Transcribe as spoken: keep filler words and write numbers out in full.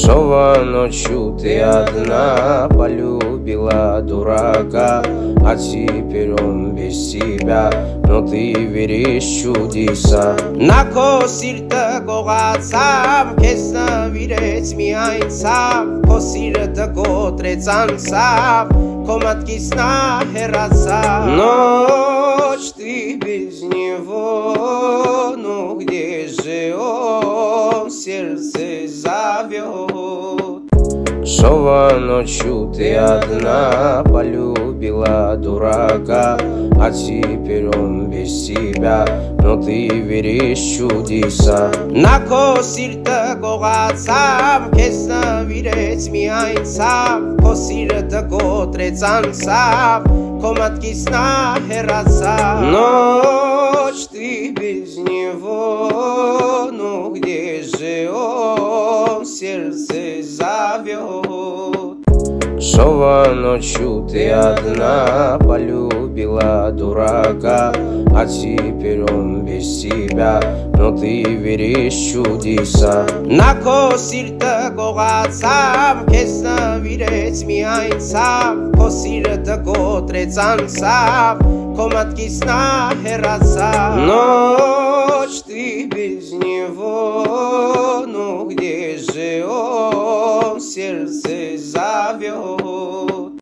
Снова ночью ты одна полюбила дурака, а теперь он без тебя, но ты веришь в чудеса. Накосир-то гогацам, кесна вирец миайцам, косир-то готрецансам, коматки сна херацам. Ночь ты без него, ну где же он, сердце зовет. Снова ночью ты одна полюбила дурака, а теперь он без тебя, но ты веришь в чудеса. Накосир-то гогацам, кесна вирец миайцам, косир-то готрецансам, коматки сна херацам. Ночь ты без него, ну где же он, сердце зовет. Снова ночью ты одна полюбила дурака, а теперь он без тебя, но ты веришь в чудеса. Накосир-то гогацам, кесна вирец миайцам, косир-то готрецансам, коматки сна херацам.